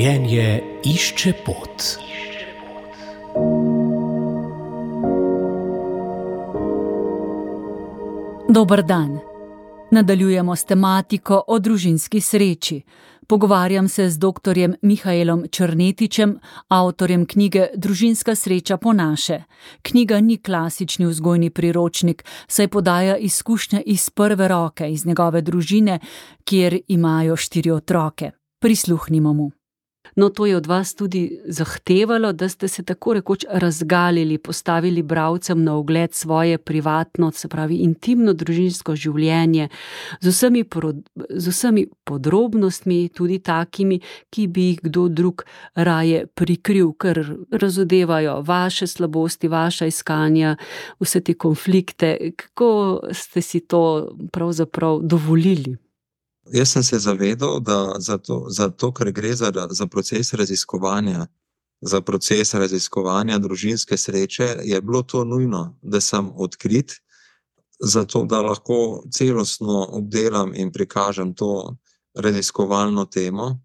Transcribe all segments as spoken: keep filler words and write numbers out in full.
Življenje išče pot. Dober dan. Nadaljujemo s tematiko o družinski sreči. Pogovarjam se z doktorjem Mihaelom Črnetičem, avtorjem knjige Družinska sreča po naše. Knjiga ni klasični vzgojni priročnik, saj podaja izkušnje iz prve roke, iz njegove družine, kjer imajo štiri otroke. Prisluhnimo mu. No, to je od vas tudi zahtevalo, da ste se tako rekoč razgalili, postavili bralcem na ogled svoje privatno, se pravi intimno družinsko življenje, z vsemi, z vsemi podrobnostmi, tudi takimi, ki bi jih kdo drug raje prikril, ker razodevajo vaše slabosti, vaša iskanja, vse te konflikte. Kako ste si to pravzaprav dovolili? Jaz sem se zavedal, da zato, zato ker gre za, za proces raziskovanja, za proces raziskovanja družinske sreče, je bilo to nujno, da sem odkrit, zato da lahko celostno obdelam in prikažem to raziskovalno temo.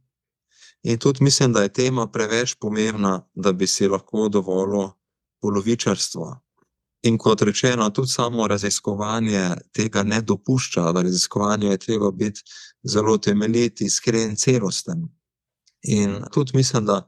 In tudi mislim, da je tema preveč pomembna, da bi si lahko dovolil polovičarstvo. In kot rečeno, tudi samo raziskovanje tega ne dopušča, v raziskovanju je treba biti zelo temeljit, iskren, celosten. In tudi mislim, da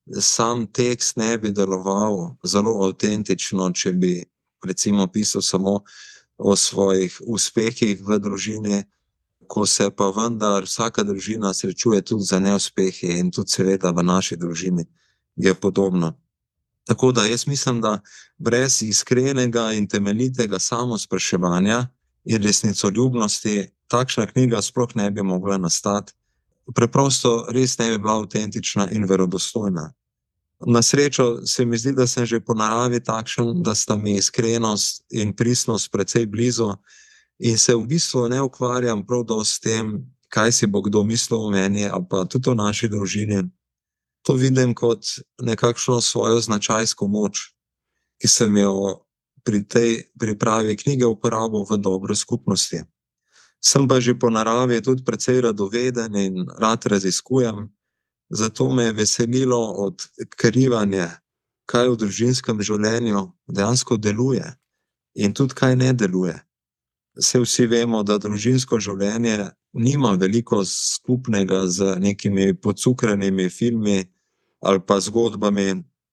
sam tekst ne bi deloval zelo avtentično, če bi recimo pisal samo o svojih uspehih v družini, ko se pa vendar vsaka družina srečuje tudi za neuspehi in tudi seveda v naši družini je podobno. Tako da jaz mislim, da brez iskrenega in temeljitega samospraševanja in resnicoljubnosti takšna knjiga sploh ne bi mogla nastati. Preprosto res ne bi bila avtentična in verodostojna. Na srečo se mi zdi, da sem že po naravi takšen, da sta mi iskrenost in pristnost precej blizu in se v bistvu ne ukvarjam prav dosti s tem, kaj si bo kdo mislil o meni ali pa tudi o naši družini. To vidim kot nekakšno svojo značajsko moč, ki sem jo pri tej pripravi knjige uporabil v dobro skupnosti. Sem pa že po naravi tudi precej radoveden in rad raziskujem, zato me je veselilo odkrivanje, kaj v družinskem življenju dejansko deluje in tudi kaj ne deluje. Se vsi vemo, da družinsko življenje nima veliko skupnega z nekimi pocukranimi filmi ali pa zgodbami,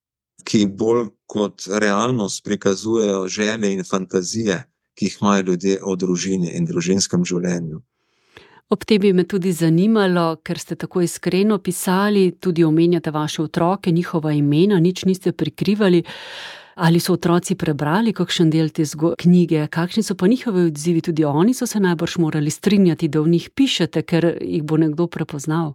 ki bolj kot realnost prikazujejo želje in fantazije, ki jih imajo ljudje o družini in družinskem življenju. Ob tem bi me tudi zanimalo, ker ste tako iskreno pisali, tudi omenjate vaše otroke, njihova imena, nič niste prikrivali. Ali so otroci prebrali kakšen del te knjige? Kakšni so pa njihovi odzivi? Tudi oni so se najbrž morali strinjati, da v njih pišete, ker jih bo nekdo prepoznal.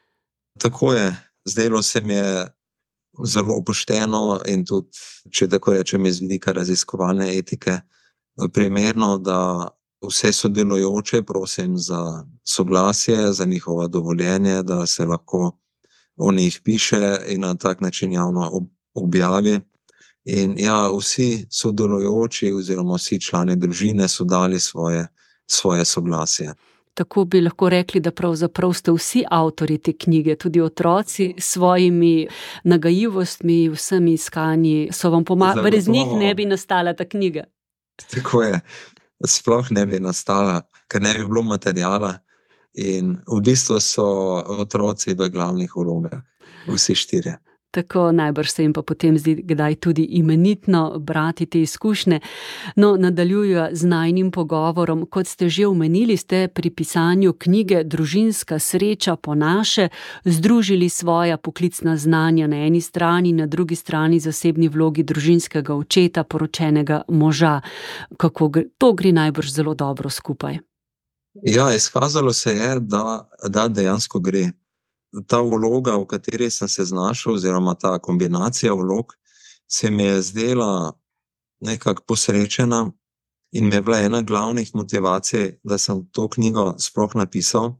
Tako je. Zdelo se mi je zelo pošteno in tudi, če tako rečem, iz vidika raziskovalne etike, primerno, da vse sodelujoče prosim za soglasje, za njihovo dovoljenje, da se lahko o njih piše in na tak način javno objavi. In ja, vsi sodelujoči oziroma vsi člani družine so dali svoje, svoje soglasje. Tako bi lahko rekli, da pravzaprav ste vsi avtorji te knjige, tudi otroci s svojimi nagajivostmi, vsemi iskanji so vam pomagali, brez njih ne bi nastala ta knjiga. Tako je, sploh ne bi nastala, ker ne bi bilo materijala in v bistvu so otroci v glavnih vlogah, vsi štirje. Tako najbrž se jim pa potem zdi kdaj tudi imenitno brati te izkušnje. No, nadaljujo z najnim pogovorom. Kot ste že omenili, ste pri pisanju knjige Družinska sreča po naše združili svoja poklicna znanja na eni strani, na drugi strani zasebni vlogi družinskega očeta, poročenega moža. Kako gre, to gre najbrž zelo dobro skupaj. Ja, izkazalo se je, da, da dejansko gre. Ta vloga, v kateri sem se znašel, oziroma ta kombinacija vlog, se mi je zdela nekako posrečena in mi je bila ena glavnih motivacij, da sem to knjigo sploh napisal.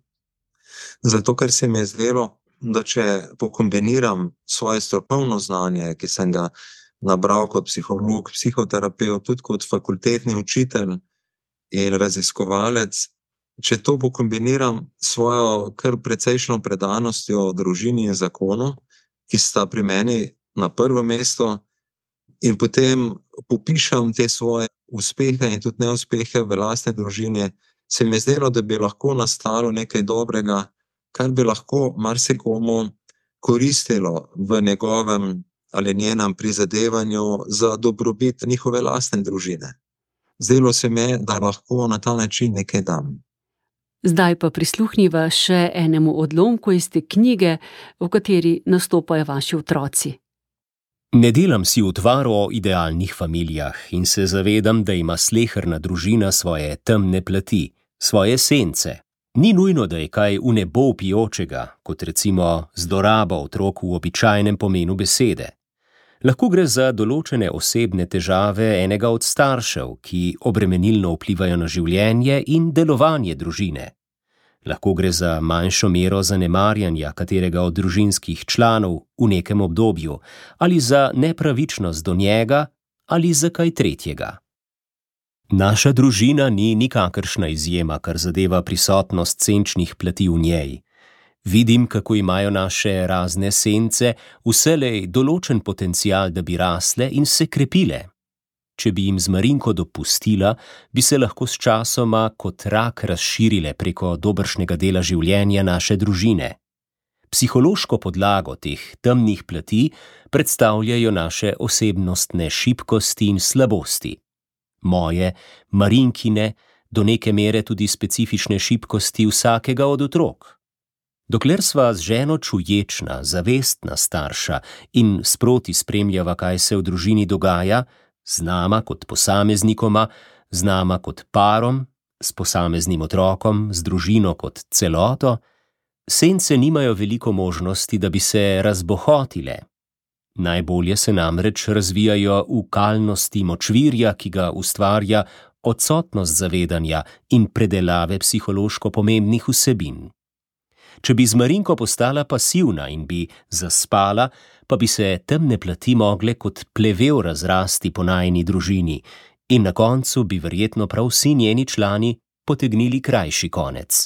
Zato, ker se mi je zdelo, da če pokombiniram svoje strokovno znanje, ki sem ga nabral kot psiholog, psihoterapevt, tudi kot fakultetni učitelj in raziskovalec, če to pokombiniram s svojo kar precejšno predanostjo družini in zakonu, ki sta pri meni na prvo mesto, in potem popišem te svoje uspehe in tudi neuspehe v lastni družini, se mi je zdelo, da bi lahko nastalo nekaj dobrega, kar bi lahko marsikomu koristilo v njegovem ali njenem prizadevanju za dobrobit njihove lastne družine. Zdelo se mi je, da lahko na ta način nekaj dam. Zdaj pa prisluhniva še enemu odlomku iz te knjige, v kateri nastopajo vaši otroci. Ne delam si utvar o idealnih familijah in se zavedam, da ima sleherna družina svoje temne plati, svoje sence. Ni nujno, da je kaj v nebo vpijočega, kot recimo zloraba otrok v običajnem pomenu besede. Lahko gre za določene osebne težave enega od staršev, ki obremenilno vplivajo na življenje in delovanje družine. Lahko gre za manjšo mero zanemarjanja katerega od družinskih članov v nekem obdobju, ali za nepravičnost do njega, ali za kaj tretjega. Naša družina ni nikakršna izjema, kar zadeva prisotnost senčnih plati v njej. Vidim, kako imajo naše razne sence vselej določen potencial, da bi rasle in se krepile. Če bi jim z Marinko dopustila, bi se lahko s časoma kot rak razširile preko dobršnega dela življenja naše družine. Psihološko podlago teh temnih plati predstavljajo naše osebnostne šibkosti in slabosti. Moje, Marinkine, do neke mere tudi specifične šibkosti vsakega od otrok. Dokler sva z ženo čuječna, zavestna starša in sproti spremljava, kaj se v družini dogaja, z nama kot posameznikoma, z nama kot parom, s posameznim otrokom, z družino kot celoto, sence nimajo veliko možnosti, da bi se razbohotile. Najbolje se namreč razvijajo v kalnosti močvirja, ki ga ustvarja odsotnost zavedanja in predelave psihološko pomembnih vsebin. Če bi z Marinko postala pasivna in bi zaspala, pa bi se temne plati mogle kot plevel razrasti po najini družini in na koncu bi verjetno prav vsi njeni člani potegnili krajši konec.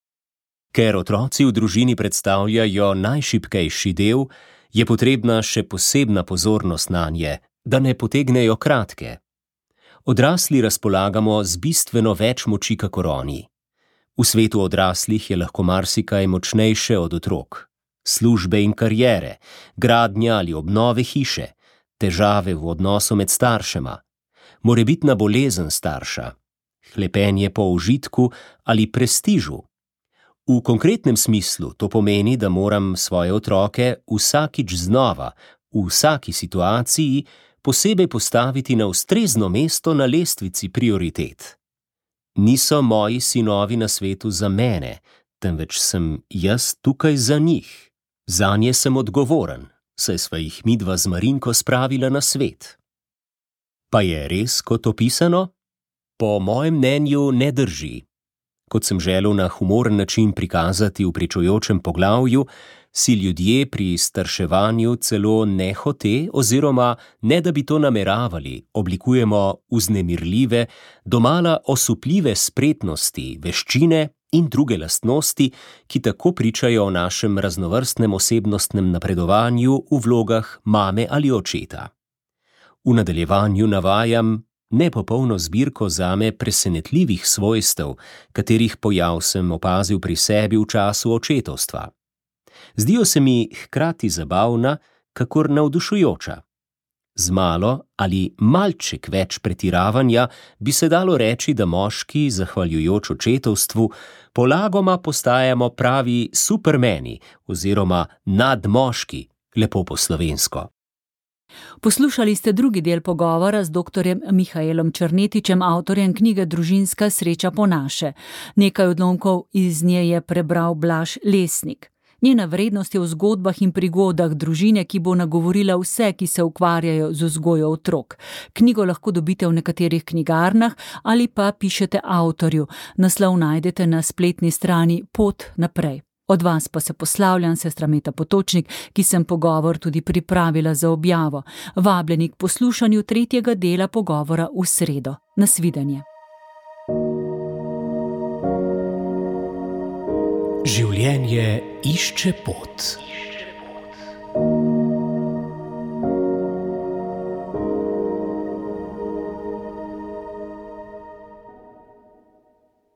Ker otroci v družini predstavljajo najšibkejši del, je potrebna še posebna pozornost nanje, da ne potegnejo kratke. Odrasli razpolagamo z bistveno več moči kakor oni. V svetu odraslih je lahko marsikaj močnejše od otrok. Službe in kariere, gradnja ali obnove hiše, težave v odnosu med staršema, morebitna bolezen starša, hlepenje po užitku ali prestižu. V konkretnem smislu to pomeni, da moram svoje otroke vsakič znova, v vsaki situaciji, posebej postaviti na ustrezno mesto na lestvici prioritet. Niso moji sinovi na svetu za mene, temveč sem jaz tukaj za njih. Zanje sem odgovoren, saj sva jih midva z Marinko spravila na svet. Pa je res kot opisano? Po mojem mnenju ne drži. Kot sem želel na humoren način prikazati v pričujočem poglavju, si ljudje pri starševanju celo nehote oziroma ne da bi to nameravali, oblikujemo vznemirljive, domala osupljive spretnosti, veščine in druge lastnosti, ki tako pričajo o našem raznovrstnem osebnostnem napredovanju v vlogah mame ali očeta. V nadaljevanju navajam nepopolno zbirko zame presenetljivih svojstev, katerih pojav sem opazil pri sebi v času očetovstva. Zdijo se mi hkrati zabavna, kakor navdušujoča. Z malo ali malček več pretiravanja bi se dalo reči, da moški, zahvaljujoč očetovstvu, polagoma postajamo pravi supermeni oziroma nadmoški, lepo po slovensko. Poslušali ste drugi del pogovora z doktorjem Mihaelom Črnetičem, avtorjem knjige Družinska sreča po naše. Nekaj odlomkov iz nje je prebral Blaž Lesnik. Njena vrednost je v zgodbah in prigodah družine, ki bo nagovorila vse, ki se ukvarjajo z vzgojo otrok. Knjigo lahko dobite v nekaterih knjigarnah ali pa pišete avtorju. Naslov najdete na spletni strani Pot naprej. Od vas pa se poslavljam, sestra Meta Potočnik, ki sem pogovor tudi pripravila za objavo. Vabljeni k poslušanju tretjega dela pogovora v sredo. Nasvidenje. Življenje išče pot.